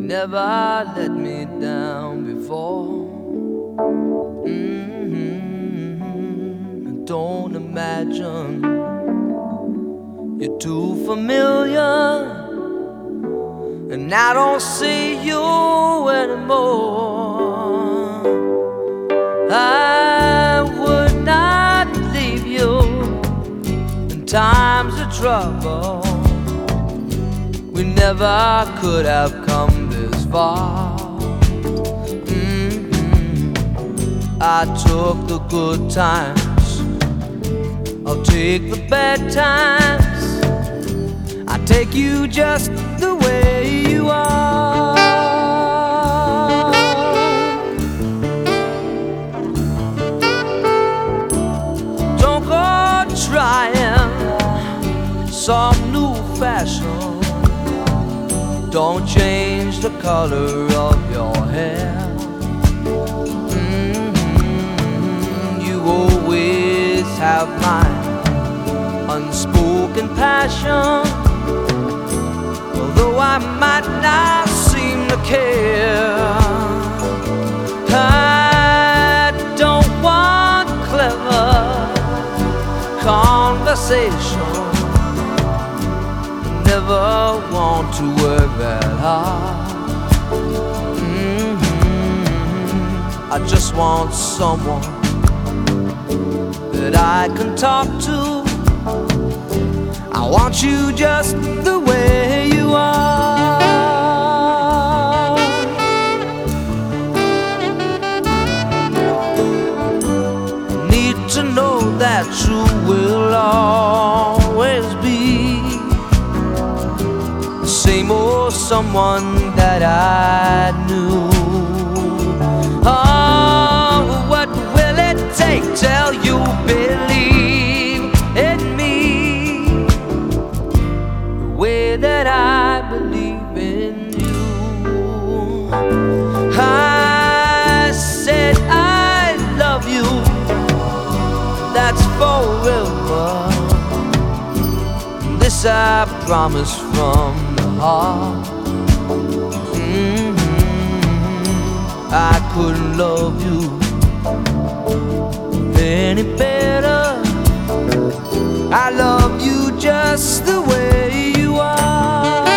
never let me down before. Don't imagine you're too familiar, and I don't see you anymore. I would not leave you in times of trouble. We never could have come this far. I took the good times, I'll take the bad times. I take you just the way you are. Don't go trying some new fashion. Don't change the color of your hair. You always have my unspoken passion, although I might not seem to care. I don't want clever conversation, never want to work that hard. I just want someone that I can talk to. I want you just the way you are. Need to know that you will always be the same old someone that I knew. Oh, what will it take till you believe in me the way that I believe in you? I said I love you, that's forever. This I promise from the heart. I couldn't love you any better. I love you just the way you are.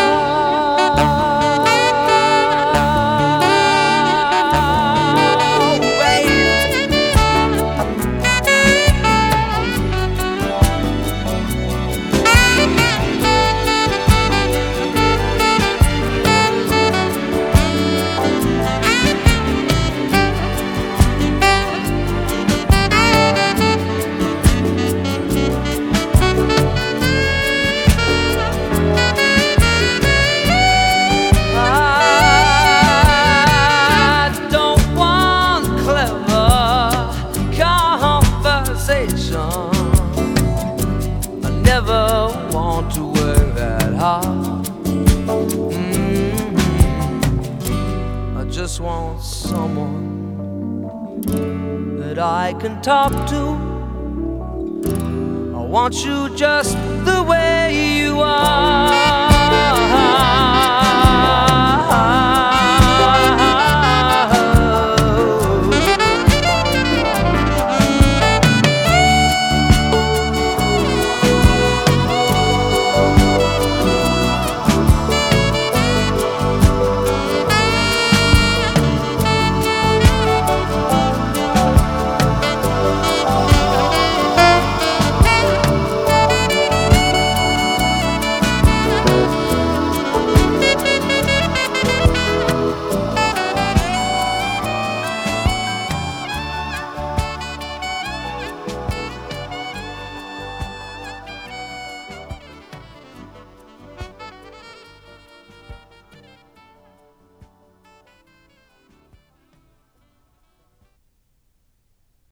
I never want to work that hard. I just want someone that I can talk to. I want you just the way you are.